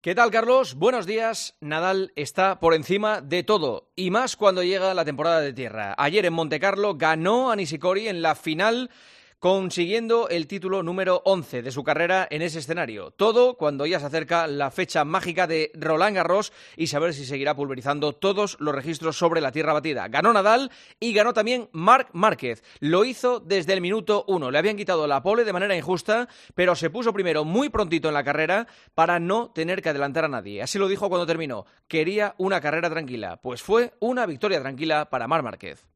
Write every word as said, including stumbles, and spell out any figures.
¿Qué tal, Carlos? Buenos días. Nadal está por encima de todo, y más cuando llega la temporada de tierra. Ayer en Montecarlo ganó a Nishikori en la final, consiguiendo el título número once de su carrera en ese escenario. Todo cuando ya se acerca la fecha mágica de Roland Garros y saber si seguirá pulverizando todos los registros sobre la tierra batida. Ganó Nadal y ganó también Marc Márquez. Lo hizo desde el minuto uno. Le habían quitado la pole de manera injusta, pero se puso primero muy prontito en la carrera para no tener que adelantar a nadie. Así lo dijo cuando terminó. Quería una carrera tranquila. Pues fue una victoria tranquila para Marc Márquez.